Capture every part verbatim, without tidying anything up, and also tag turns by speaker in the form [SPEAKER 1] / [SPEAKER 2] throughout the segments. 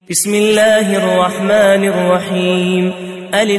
[SPEAKER 1] بسم الله الرحمن الرحيم. ألف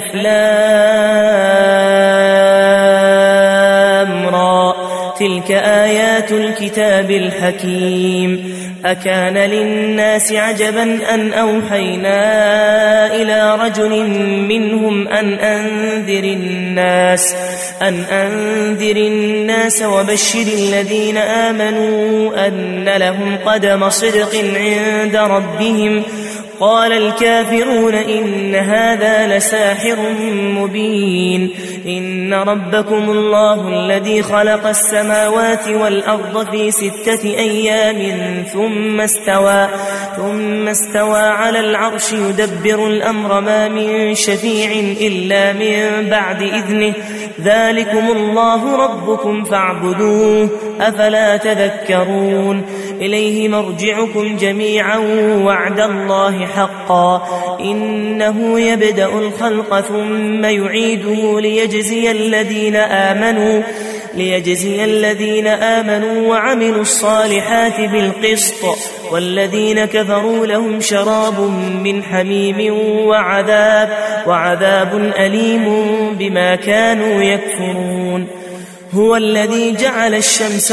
[SPEAKER 1] لام را، تلك آيات الكتاب الحكيم. أكان للناس عجبا أن أوحينا إلى رجل منهم أن أنذر الناس أن أنذر الناس وبشر الذين آمنوا أن لهم قدم صدق عند ربهم. قال الكافرون إن هذا لساحر مبين. إن ربكم الله الذي خلق السماوات والأرض في ستة أيام ثم استوى ثم استوى على العرش يدبر الأمر ما من شفيع إلا من بعد إذنه. ذلكم الله ربكم فاعبدوه أفلا تذكرون. إليه مرجعكم جميعا وعد الله حقا. إنه يبدأ الخلق ثم يعيده ليجزي الذين آمنوا ليجزي الذين آمنوا وعملوا الصالحات بالقسط. والذين كفروا لهم شراب من حميم وعذاب وعذاب أليم بما كانوا يكفرون. هو الذي جعل الشمس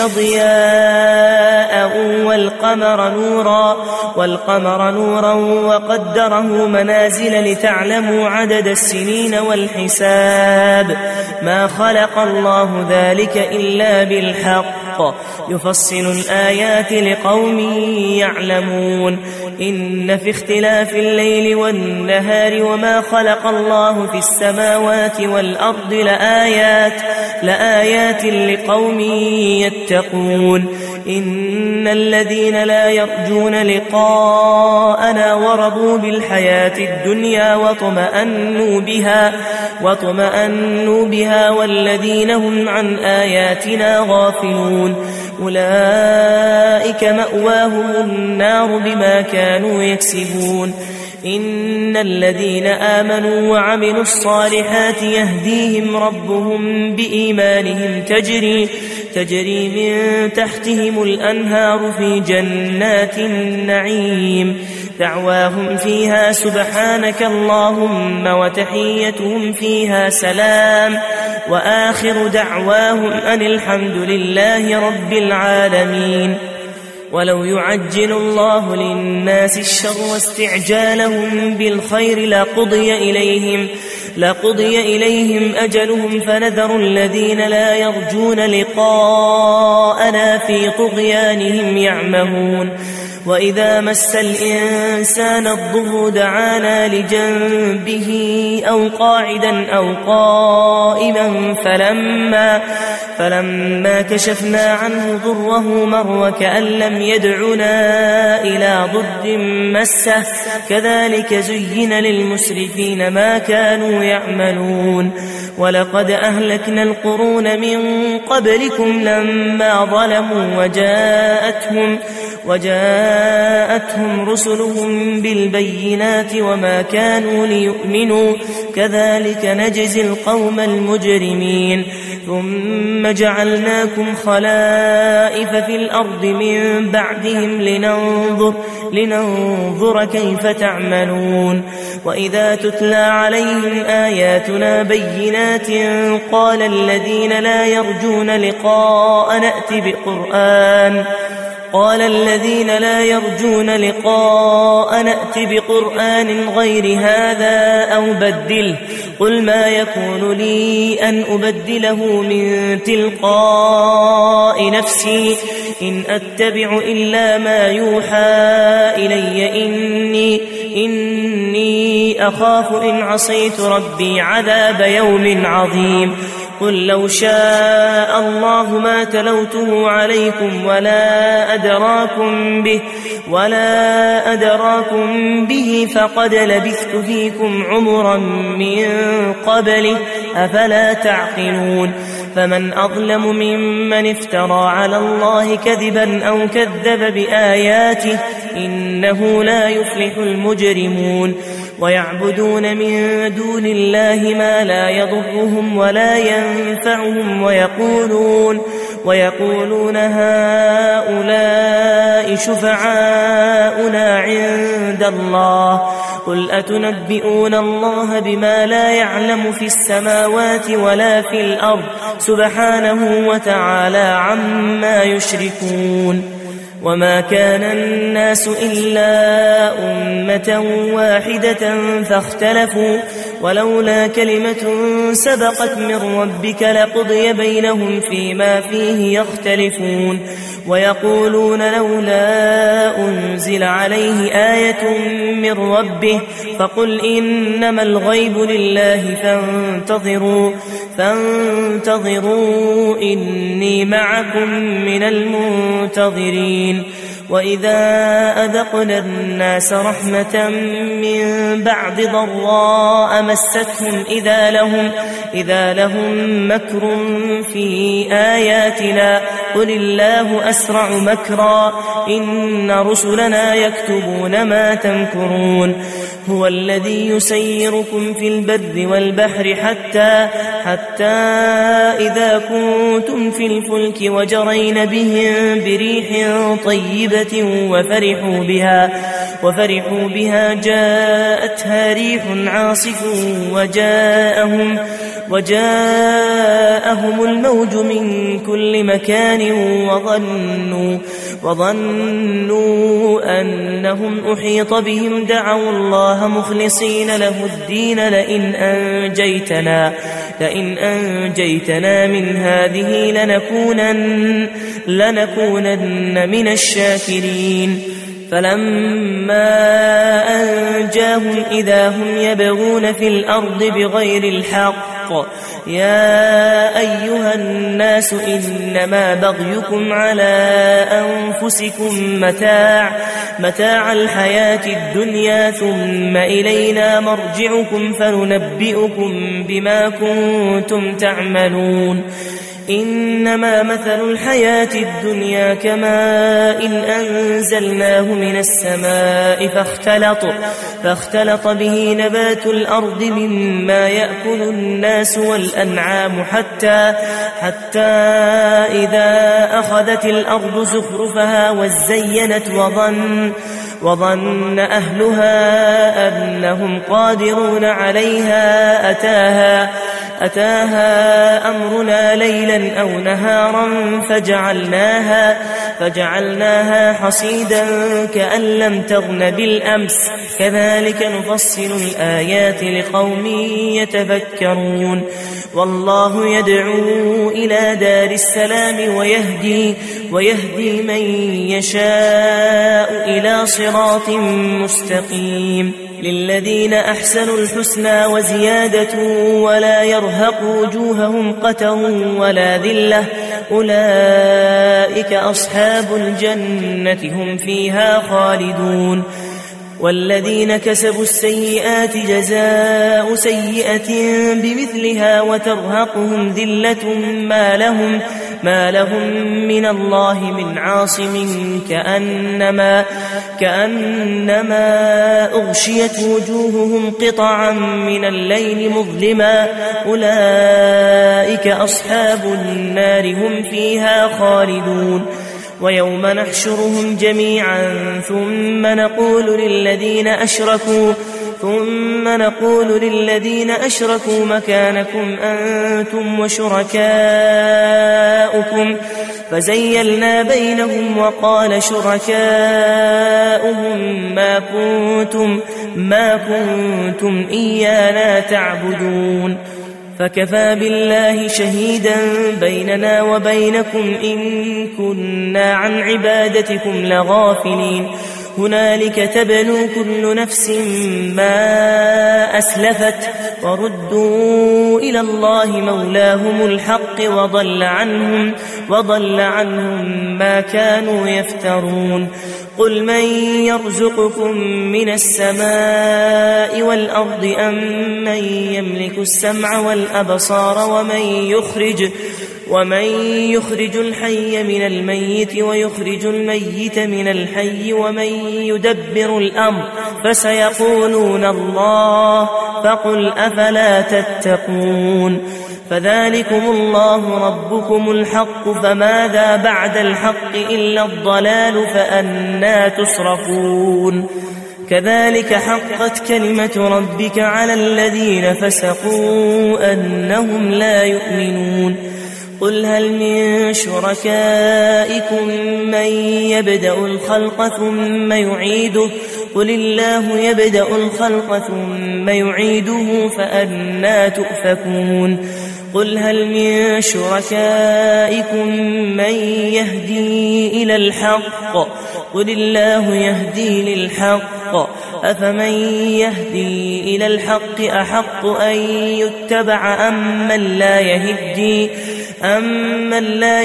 [SPEAKER 1] ضياء والقمر نورا والقمر نورا وقدره منازل لتعلموا عدد السنين والحساب. ما خلق الله ذلك إلا بالحق. يفصل الآيات لقوم يعلمون. إن في اختلاف الليل والنهار وما خلق الله في السماوات والأرض لآيات لآيات لقوم يتقون. إن الذين لا يرجون لقاءنا ورضوا بالحياة الدنيا واطمأنوا بها واطمأنوا بها والذين هم عن آياتنا غافلون أولئك مأواهم النار بما كانوا يكسبون. إن الذين آمنوا وعملوا الصالحات يهديهم ربهم بإيمانهم تجري تجري من تحتهم الأنهار في جنات النعيم. دعواهم فيها سبحانك اللهم وتحيتهم فيها سلام وآخر دعواهم أن الحمد لله رب العالمين. ولو يعجل الله للناس الشر واستعجالهم بالخير لقضي إليهم لقضي إليهم أجلهم فنذر الذين لا يرجون لقاءنا في طغيانهم يعمهون. وإذا مس الإنسان الضر دعانا لجنبه أو قاعدا أو قائما فلما, فلما كشفنا عنه ضره مر وكأن لم يدعنا إلى ضر مسه. كذلك زين للمسرفين ما كانوا يعملون. ولقد أهلكنا القرون من قبلكم لما ظلموا وجاءتهم وجاءتهم رسلهم بالبينات وما كانوا ليؤمنوا. كذلك نجزي القوم المجرمين. ثم جعلناكم خلائف في الأرض من بعدهم لننظر, لننظر كيف تعملون. وإذا تتلى عليهم آياتنا بينات قال الذين لا يرجون لقاء نأت بقرآن قال الذين لا يرجون لقاء نأت بقرآن غير هذا أو بدله. قل ما يكون لي أن أبدله من تلقاء نفسي إن أتبع إلا ما يوحى إلي إني, إني أخاف إن عصيت ربي عذاب يوم عظيم. قل لو شاء الله ما تلوته عليكم ولا أدراكم به ولا أدراكم به فقد لبثت فيكم عمرا من قبله أفلا تعقلون. فمن أظلم ممن افترى على الله كذبا أو كذب بآياته إنه لا يفلح المجرمون. ويعبدون من دون الله ما لا يضرهم ولا ينفعهم ويقولون ويقولون هؤلاء شفعاؤنا عند الله قل أتنبئون الله بما لا يعلم في السماوات ولا في الأرض سبحانه وتعالى عما يشركون وما كان الناس إلا أمة واحدة فاختلفوا ولولا كلمة سبقت من ربك لقضي بينهم فيما فيه يختلفون ويقولون لولا أنزل عليه آية من ربه فقل إنما الغيب لله فانتظروا فانتظروا إني معكم من المنتظرين وإذا أذقنا الناس رحمة من بعد ضراء مستهم إذا لهم, إذا لهم مكر في آياتنا قل الله أسرع مكرا إن رسلنا يكتبون ما تمكرون هو الذي يسيركم في البر والبحر حتى, حتى إذا كنتم في الفلك وجرين بهم بريح طيبة وفرحوا بها, وفرحوا بها جاءتها ريح عاصف وجاءهم, وجاءهم الموج من كل مكان وظنوا, وظنوا أنهم أحيط بهم دعوا الله مخلصين له الدين لئن أنجيتنا, لئن أنجيتنا من هذه لنكونن, لنكونن من الشاكرين فلما أنجاهم إذا هم يبغون في الأرض بغير الحق يا أيها الناس إنما بغيكم على أنفسكم متاع, متاع الحياة الدنيا ثم إلينا مرجعكم فننبئكم بما كنتم تعملون إنما مثل الحياة الدنيا كماء إن أنزلناه من السماء فاختلط, فاختلط به نبات الأرض مما يأكل الناس والأنعام حتى, حتى إذا أخذت الأرض زخرفها وزينت وظن, وظن أهلها أنهم قادرون عليها أتاها, أتاها أمرنا ليلا أو نهارا فجعلناها, فجعلناها حصيدا كأن لم تغن بالأمس كذلك نفصل الآيات لقوم يتفكرون والله يدعو إلى دار السلام ويهدي, ويهدي من يشاء إلى صراط مستقيم للذين أحسنوا الحسنى وزيادة ولا يرهق وجوههم قتر ولا ذلة أولئك أصحاب الجنة هم فيها خالدون والذين كسبوا السيئات جزاء سيئة بمثلها وترهقهم ذلة ما لهم, ما لهم من الله من عاصم كأنما, كأنما أغشيت وجوههم قطعا من الليل مظلما أولئك أصحاب النار هم فيها خالدون ويوم نحشرهم جميعا ثم نقول للذين أشركوا ثم نقول للذين أشركوا مكانكم أنتم وشركاؤكم فزيلنا بينهم وقال شركاؤهم ما كنتم, ما كنتم إيانا تعبدون فكفى بالله شهيدا بيننا وبينكم إن كنا عن عبادتكم لغافلين هنالك تبلو كل نفس ما أسلفت وردوا إلى الله مولاهم الحق وضل عنهم, وضل عنهم ما كانوا يفترون قل من يرزقكم من السماء والأرض أم من يملك السمع والأبصار ومن يخرج ومن يخرج الحي من الميت ويخرج الميت من الحي ومن يدبر الأمر فسيقولون الله فقل أفلا تتقون فذلكم الله ربكم الحق، فماذا بعد الحق إلا الضلال، فأنى تصرفون. كذلك حقت كلمة ربك على الذين فسقوا أنهم لا يؤمنون. قل هل من شركائكم من يبدأ الخلق ثم يعيده، قل الله يبدأ الخلق ثم يعيده فأنى تؤفكون. قل هل من شركائكم من يهدي إلى الحق، قل الله يهدي للحق، أفمن يهدي إلى الحق أحق أن يتبع أم من لا يهدي أمن لا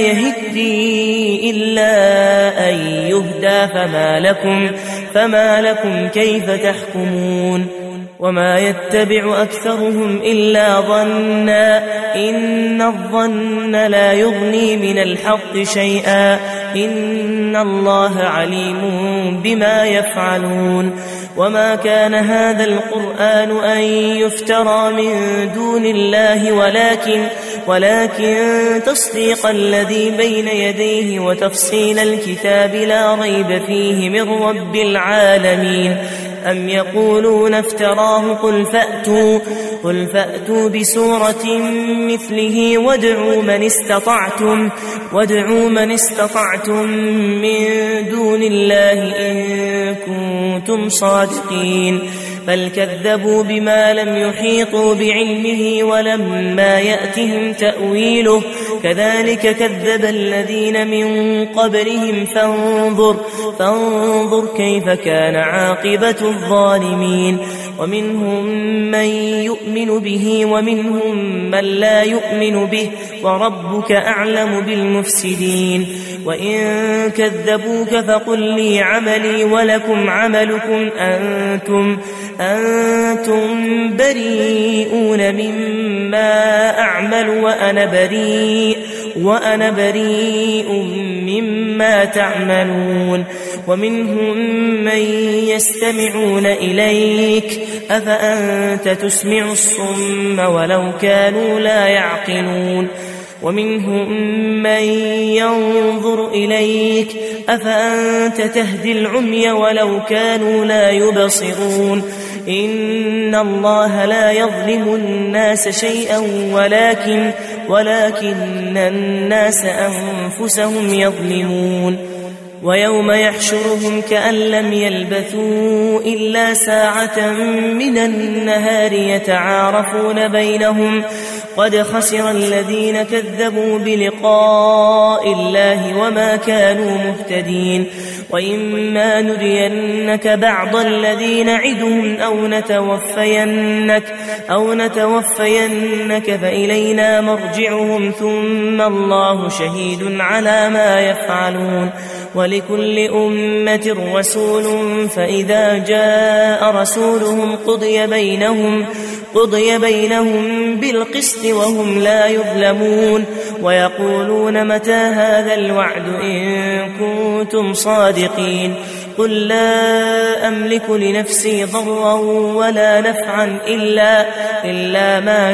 [SPEAKER 1] يهدي إلا أن يهدى، فما لكم, فما لكم كيف تحكمون. وما يتبع أكثرهم إلا ظنا، إن الظن لا يغني من الحق شيئا، إن الله عليم بما يفعلون. وما كان هذا القرآن أن يفترى من دون الله، ولكن ولكن تصديق الذي بين يديه وتفصيل الكتاب لا ريب فيه من رب العالمين. أم يقولون افتراه، قل فأتوا, قل فأتوا بسورة مثله وادعوا من استطعتم, وادعوا من استطعتم من دون الله إن كنتم صادقين. بل كذبوا بما لم يحيطوا بعلمه ولما يأتهم تأويله، كذلك كذب الذين من قبلهم، فانظر, فانظر كيف كان عاقبة الظالمين. ومنهم من يؤمن به ومنهم من لا يؤمن به، وربك أعلم بالمفسدين. وإن كذبوك فقل لي عملي ولكم عملكم، أنتم, أنتم بريئون مما أعمل وأنا بريء, وأنا بريء مما تعملون. ومنهم من يستمعون إليك، أفأنت تسمع الصم ولو كانوا لا يعقلون. ومنهم من ينظر إليك، أفأنت تهدي العمي ولو كانوا لا يبصرون. إن الله لا يظلم الناس شيئا ولكن, ولكن الناس أنفسهم يظلمون. ويوم يحشرهم كأن لم يلبثوا إلا ساعة من النهار يتعارفون بينهم، قد خسر الذين كذبوا بلقاء الله وما كانوا مهتدين. وإما نرينك بعض الذي نعدهم أو نتوفينك, أو نتوفينك فإلينا مرجعهم، ثم الله شهيد على ما يفعلون. ولكل أمة رسول، فإذا جاء رسولهم قضي بينهم, قضي بينهم بالقسط وهم لا يظلمون. ويقولون متى هذا الوعد إن كنتم صادقين. قل لا أملك لنفسي ضرا ولا نفعا إلا, إلا ما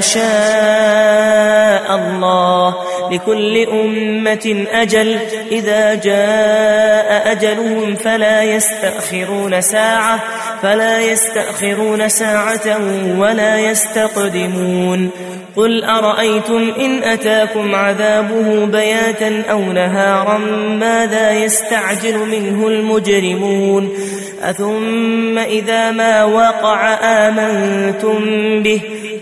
[SPEAKER 1] شاء الله، لكل أمة أجل، إذا جاء أجلهم فلا يستأخرون ساعة, فلا يستأخرون ساعة ولا يستقدمون. قل أرأيتم إن أتاكم عذابه بياتا أو نهارا ماذا يستعجل منه المجرمون؟ أثم إذا ما وقع آمنتم به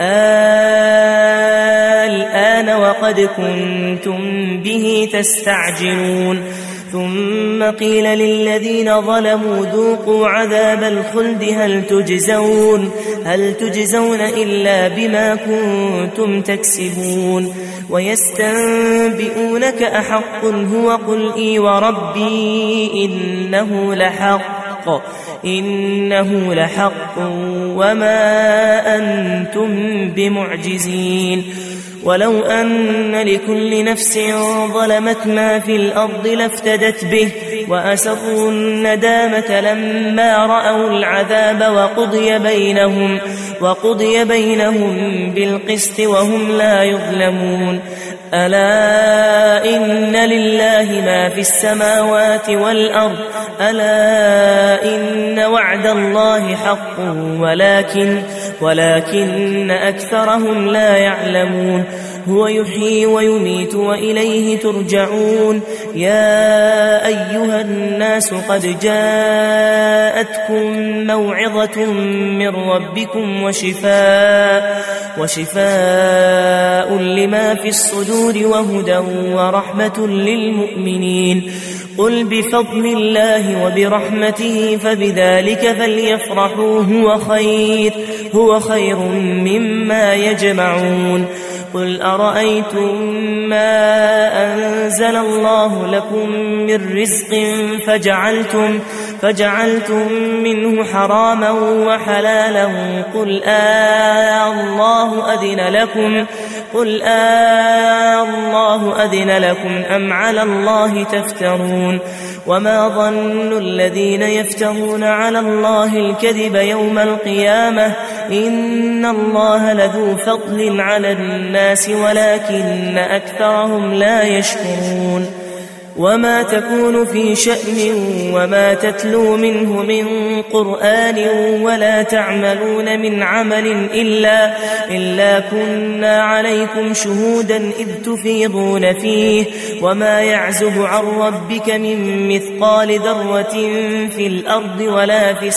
[SPEAKER 1] الآن وقد كنتم به تستعجلون. ثم قيل للذين ظلموا ذوقوا عذاب الخلد هل تجزون, هل تجزون إلا بما كنتم تكسبون. ويستنبئونك أحق هو؟ قل إي وربي إنه لحق, إنه لحق وما أنتم بمعجزين. ولو أن لكل نفس ظلمت ما في الأرض لافتدت به, وأسروا الندامة لما رأوا العذاب وقضي بينهم, وقضي بينهم بالقسط وهم لا يظلمون. ألا إن لله ما في السماوات والأرض ألا إن وعد الله حق ولكن, ولكن أكثرهم لا يعلمون. هو يحيي ويميت وإليه ترجعون. يا أيها الناس قد جاءتكم موعظة من ربكم وشفاء, وشفاء لما في الصدور وهدى ورحمة للمؤمنين. قل بفضل الله وبرحمته فبذلك فليفرحوا هو خير, هو خير مما يجمعون. قل أرأيتم ما أنزل الله لكم من رزق فجعلتم, فجعلتم منه حراما وحلالا قل آه الله أذن لكم, قل آه الله أذن لكم أم على الله تفترون. وما ظن الذين يفترون على الله الكذب يوم القيامة إن الله لذو فضل على الناس ولكن أكثرهم لا يشكرون. وما تكون في شأن وما تتلو منه من قرآن ولا تعملون من عمل إلا, إلا كنا عليكم شهودا إذ تفيضون فيه. وما يعزب عن ربك من مثقال ذرة في الأرض ولا في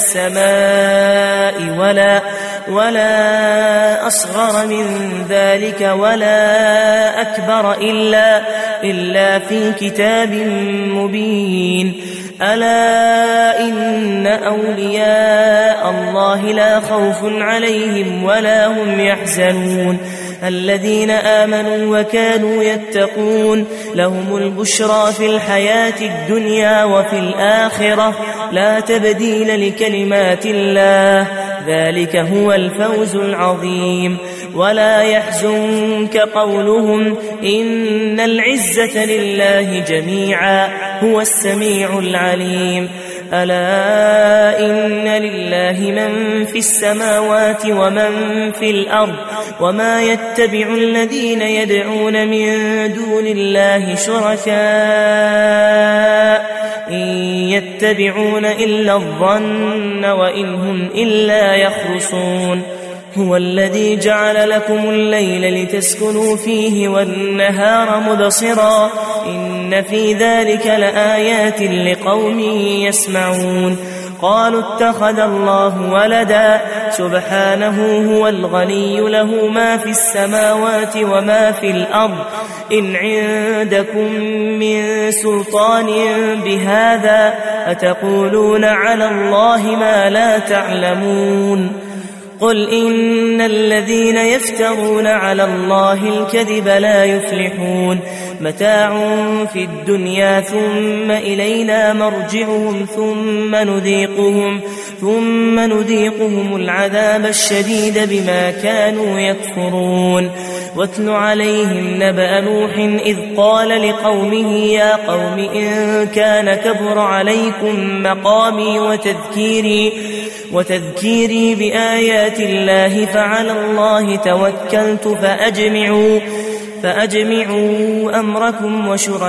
[SPEAKER 1] السماء ولا, ولا أصغر من ذلك ولا أكبر إلا, إلا في كتاب مبين. ألا إن أولياء الله لا خوف عليهم ولا هم يحزنون الذين آمنوا وكانوا يتقون لهم البشرى في الحياة الدنيا وفي الآخرة لا تبديل لكلمات الله ذلك هو الفوز العظيم. ولا يحزنك قولهم إن العزة لله جميعا هو السميع العليم. ألا إن لله من في السماوات ومن في الأرض وما يتبع الذين يدعون من دون الله شركاء إن يتبعون إلا الظن وإن هم إلا يخرصون. هو الذي جعل لكم الليل لتسكنوا فيه والنهار مبصرا إن في ذلك لآيات لقوم يسمعون. قالوا اتخذ الله ولدا سبحانه هو الغني له ما في السماوات وما في الأرض إن عندكم من سلطان بهذا أتقولون على الله ما لا تعلمون. قل إن الذين يفترون على الله الكذب لا يفلحون متاع في الدنيا ثم إلينا مرجعهم ثم نذيقهم, ثم نذيقهم العذاب الشديد بما كانوا يكفرون. واتل عليهم نبأ نوح إذ قال لقومه يا قوم إن كان كبر عليكم مقامي وتذكيري, وتذكيري بآيات الله فعلى الله توكلت فأجمعوا, فأجمعوا أمركم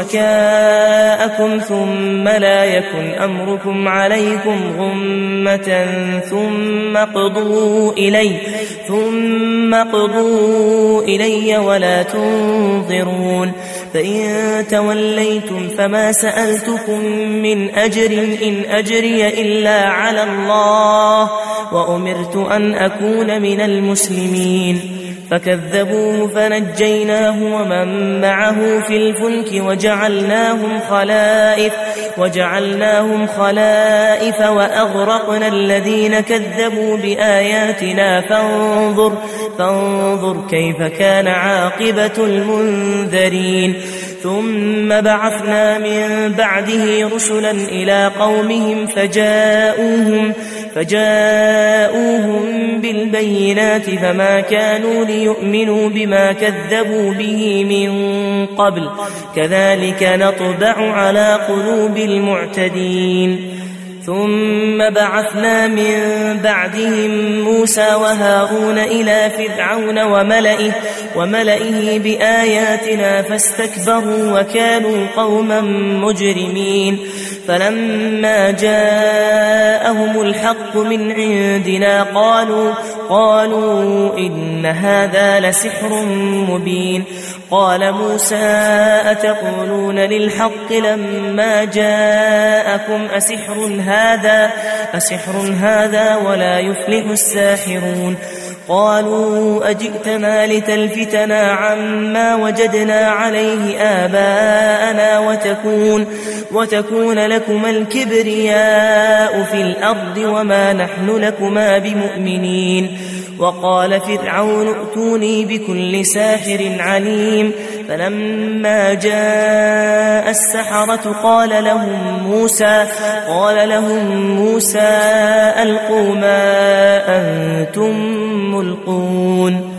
[SPEAKER 1] وشركاءكم ثم لا يكن أمركم عليكم غمة ثم قضوا إلي, ثم قضوا إلي ولا تنظرون. فإن توليتم فما سألتكم من أجر إن أجري إلا على الله وأمرت أن أكون من المسلمين. فكذبوه فنجيناه ومن معه في الفلك وجعلناهم خلائف, وجعلناهم خلائف وأغرقنا الذين كذبوا بآياتنا فانظر, فانظر كيف كان عاقبة المنذرين. ثم بعثنا من بعده رسلا إلى قومهم فجاءوهم, فجاءوهم بالبينات فما كانوا ليؤمنوا بما كذبوا به من قبل كذلك نطبع على قلوب المعتدين. ثم بعثنا من بعدهم موسى وهارون إلى فرعون وملئه, وملئه بآياتنا فاستكبروا وكانوا قوما مجرمين. فلما جاءهم الحق من عندنا قالوا, قالوا إن هذا لسحر مبين. قال موسى أتقولون للحق لما جاءكم أسحر هذا, أسحر هذا ولا يفلح الساحرون. قالوا أجئتنا لتلفتنا عما وجدنا عليه آباءنا وتكون, وتكون لكما الكبرياء في الأرض وما نحن لكما بمؤمنين. وقال فرعون ائتوني بكل ساحر عليم. فلما جاء السحرة قال لهم موسى, قال لهم موسى ألقوا ما أنتم ملقون.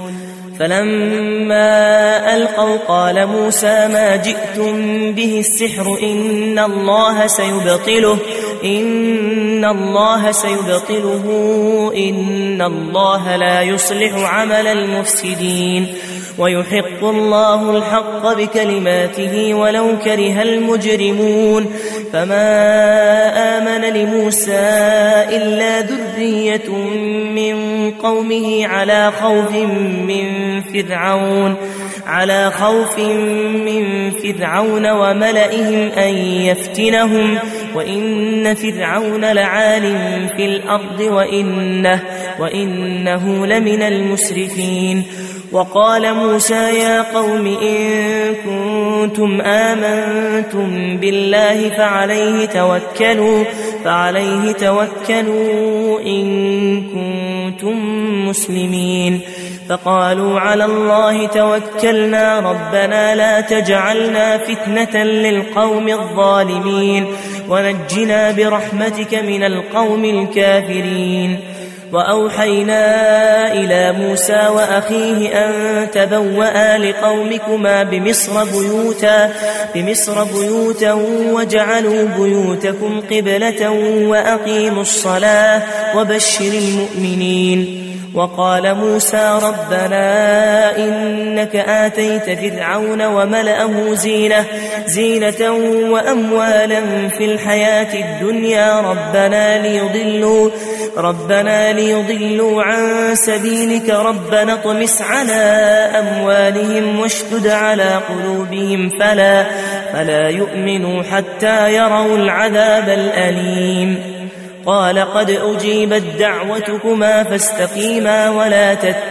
[SPEAKER 1] فلما ألقوا قال موسى ما جئتم به السحر إن الله سيبطله, إن الله سيبطله إن الله لا يصلح عمل المفسدين ويحق الله الحق بكلماته ولو كره المجرمون. فما آمن لموسى إلا ذرية من قومه على خوف من فرعون على خوف من فرعون وملئهم أن يفتنهم وإن فرعون لعال في الأرض وإنه, وإنه لمن المسرفين. وقال موسى يا قوم إن كنتم آمنتم بالله فعليه توكلوا, فعليه توكلوا إن كنتم مسلمين. فقالوا على الله توكلنا ربنا لا تجعلنا فتنة للقوم الظالمين ونجنا برحمتك من القوم الكافرين. وأوحينا إلى موسى وأخيه أن تبوأ لقومكما بمصر بيوتا, بمصر بيوتا وجعلوا بيوتكم قبلة وأقيموا الصلاة وبشر المؤمنين. وقال موسى ربنا إنك آتيت فرعون وملأه زينة, زينة وأموالا في الحياة الدنيا ربنا ليضلوا, ربنا ليضلوا عن سبيلك ربنا اطمس على أموالهم واشدد على قلوبهم فلا, فلا يؤمنوا حتى يروا العذاب الأليم. قال قد أجيبت دعوتكما فاستقيما ولا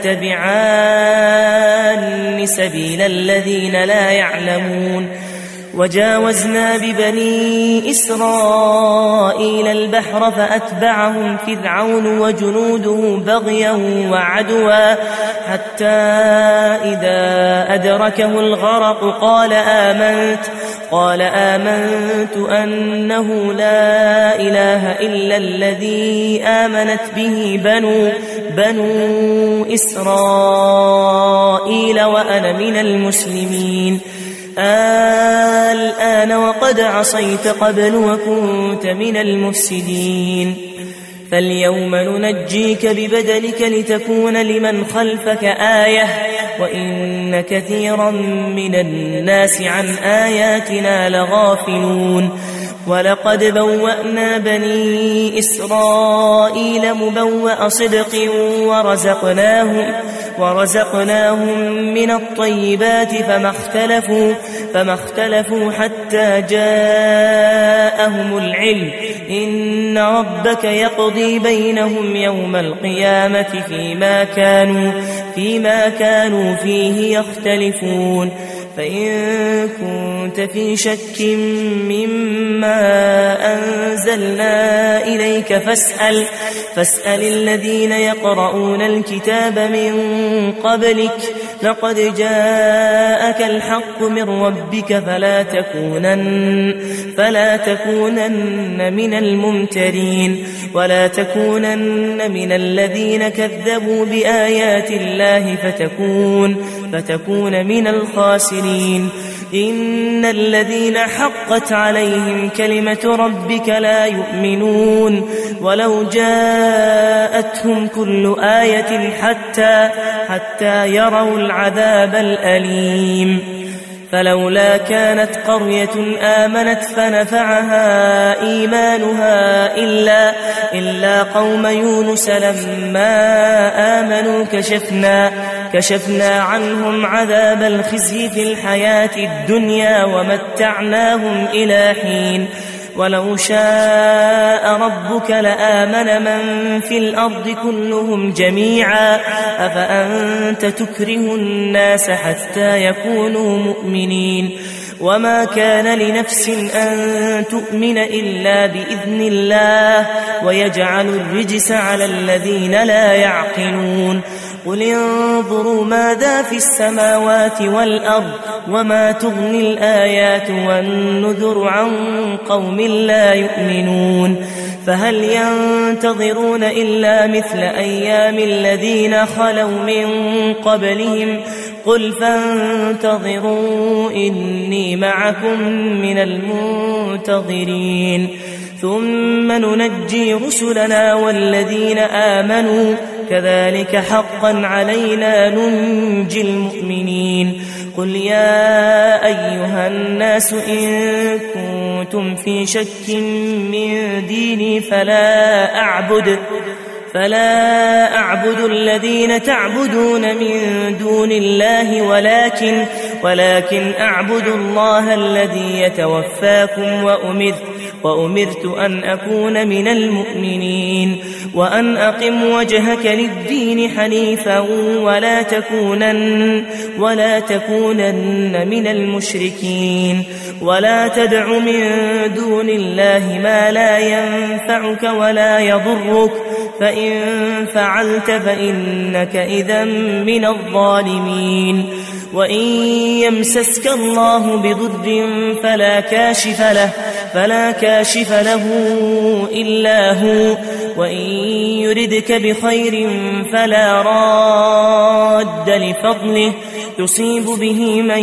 [SPEAKER 1] تتبعان سبيل الذين لا يعلمون. وجاوزنا ببني إسرائيل البحر فأتبعهم فرعون وجنوده بغيا وعدوا حتى إذا أدركه الغرق قال آمنت قال آمنت أنه لا إله إلا الذي آمنت به بنو, بنو إسرائيل وأنا من المسلمين. الآن وقد عصيت قبل وكنت من المفسدين. فاليوم ننجيك ببدنك لتكون لمن خلفك آية وإن كثيرا من الناس عن آياتنا لغافلون. ولقد بوأنا بني إسرائيل مبوأ صدق ورزقناهم, ورزقناهم من الطيبات فما اختلفوا, فما اختلفوا حتى جاءهم العلم إن ربك يقضي بينهم يوم القيامة فيما كانوا, فيما كانوا فيه يختلفون. فإن كنت في شك مما أنزلنا إليك فاسأل, فاسأل الذين يقرؤون الكتاب من قبلك لقد جاءك الحق من ربك فلا تكونن, فلا تكونن من الممترين ولا تكونن من الذين كذبوا بآيات الله فتكون, فتكون من الخاسرين. إن الذين حقت عليهم كلمة ربك لا يؤمنون ولو جاءتهم كل آية حتى, حتى يروا العذاب الأليم. فلولا كانت قرية آمنت فنفعها إيمانها إلا, إلا قوم يونس لما آمنوا كشفنا, كشفنا عنهم عذاب الخزي في الحياة الدنيا ومتعناهم إلى حين. ولو شاء ربك لآمن من في الأرض كلهم جميعا أفأنت تكره الناس حتى يكونوا مؤمنين. وما كان لنفس أن تؤمن إلا بإذن الله ويجعل الرجس على الذين لا يعقلون. قل انظروا ماذا في السماوات والأرض وما تغني الآيات والنذر عن قوم لا يؤمنون. فهل ينتظرون إلا مثل أيام الذين خلوا من قبلهم قل فانتظروا إني معكم من المنتظرين. ثم ننجي رسلنا والذين آمنوا كذلك حقا علينا ننجي المؤمنين. قل يا أيها الناس إن كنتم في شك من ديني فلا أعبد فلا أعبد الذين تعبدون من دون الله ولكن, ولكن أعبد الله الذي يتوفاكم وأمرت, وأمرت أن أكون من المؤمنين وأن أقم وجهك للدين حنيفا ولا تكونن, ولا تكونن من المشركين. ولا تدع من دون الله ما لا ينفعك ولا يضرك فإن فعلت فإنك إذا من الظالمين. وإن يمسسك الله بضر فلا كاشف له, فلا كاشف له إلا هو وإن يردك بخير فلا راد لفضله يصيب به من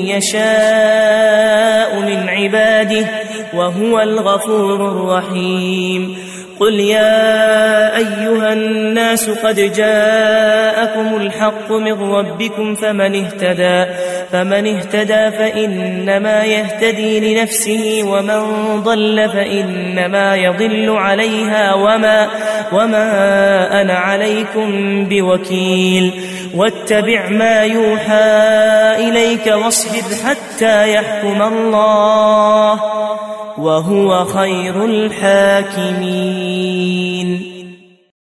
[SPEAKER 1] يشاء من عباده وهو الغفور الرحيم. قل يا أيها الناس قد جاءكم الحق من ربكم فمن اهتدى, فمن اهتدى فإنما يهتدي لنفسه ومن ضل فإنما يضل عليها وما, وما أنا عليكم بوكيل. واتبع ما يوحى إليك واصبر حتى يحكم الله وهو خير الحاكمين.